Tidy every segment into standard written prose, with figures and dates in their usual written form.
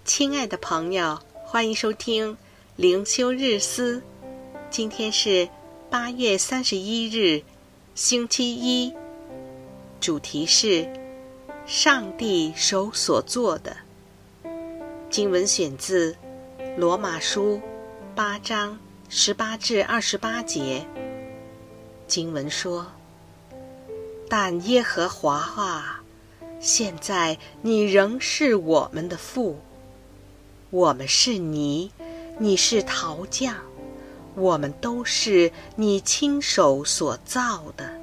亲爱的朋友，欢迎收听灵修日思。今天是8月31日，星期一。主题是上帝手所做的。经文选自罗马书8章18至28节。经文说：但耶和华啊，现在你仍是我们的父，我们是泥，你是陶匠，我们都是你亲手所造的。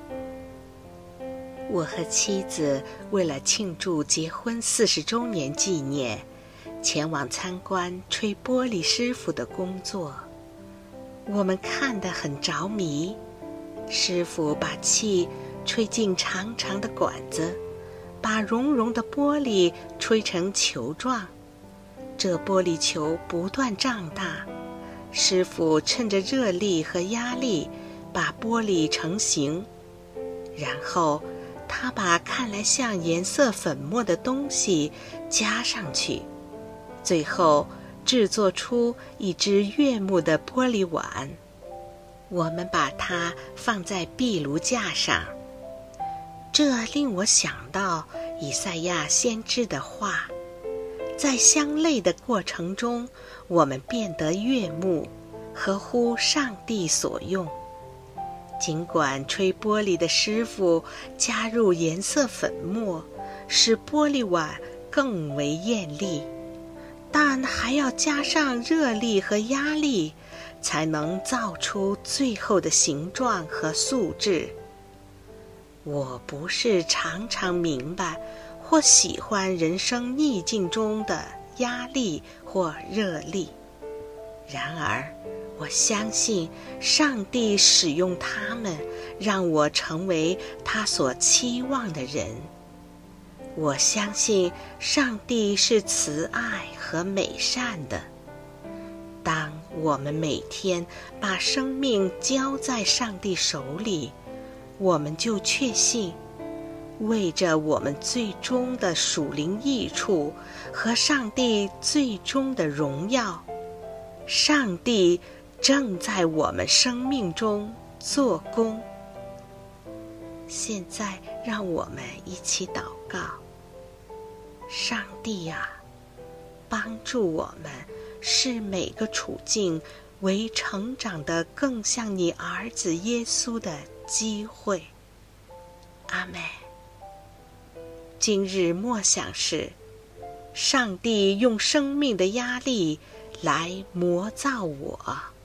我和妻子为了庆祝结婚40周年纪念，前往参观吹玻璃师傅的工作。我们看得很着迷，师傅把气吹进长长的管子，把熔融的玻璃吹成球状。这玻璃球不断胀大，师傅趁着热力和压力把玻璃成型，然后他把看来像颜色粉末的东西加上去，最后制作出一只悦目的玻璃碗。我们把它放在壁炉架上，这令我想到以赛亚先知的话：在相类的过程中，我们变得悦目，合乎上帝所用。尽管吹玻璃的师傅加入颜色粉末，使玻璃碗更为艳丽，但还要加上热力和压力，才能造出最后的形状和素质。我不是常常明白或喜欢人生逆境中的压力或热力，然而我相信上帝使用它们，让我成为他所期望的人。我相信上帝是慈爱和美善的。当我们每天把生命交在上帝手里，我们就确信，为着我们最终的属灵益处和上帝最终的荣耀，上帝正在我们生命中做工。现在让我们一起祷告。上帝啊，帮助我们，使每个处境为成长得更像你儿子耶稣的机会。阿们。今日默想是，上帝用生命的压力来磨造我。